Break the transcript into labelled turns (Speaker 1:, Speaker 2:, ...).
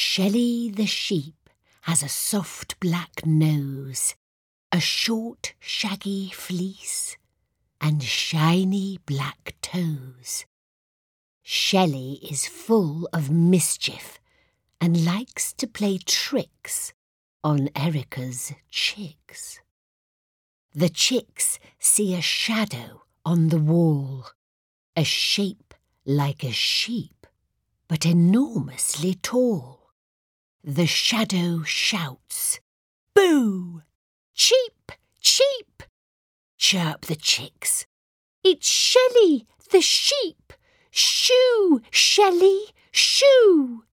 Speaker 1: Shelley the sheep has a soft black nose, a short shaggy fleece, and shiny black toes. Shelley is full of mischief and likes to play tricks on Erica's chicks. The chicks see a shadow on the wall, a shape like a sheep, but enormously tall. The shadow shouts, "Boo! Cheep! Cheep!" Chirp the chicks. "It's Shelley the sheep! Shoo, Shelley, shoo!"